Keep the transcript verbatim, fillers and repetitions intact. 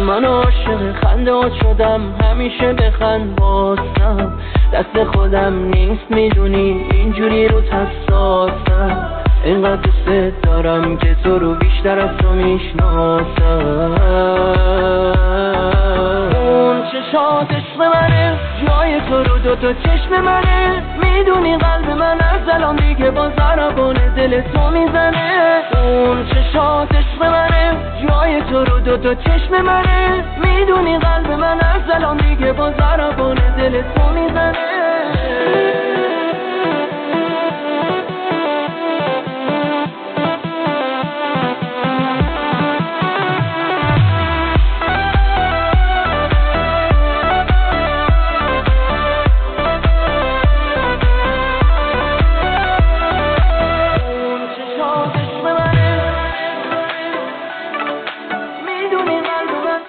من عاشق خنده شدم، همیشه بخند بازم، دست خودم نیست میدونی اینجوری رو حساسم، اینقدر دوست دارم که تو رو بیشتر از تو میشناسم. اون چشات عشق منه، جای تو رو دو تا چشم منه، میدونی قلب من از الان دیگه با ضربان دل تو میزنه. اون چشات عشق منه، جای تو رو دو تا چشم منه، میدونی قلب من از الان دیگه با ضربان دل تو میزنه.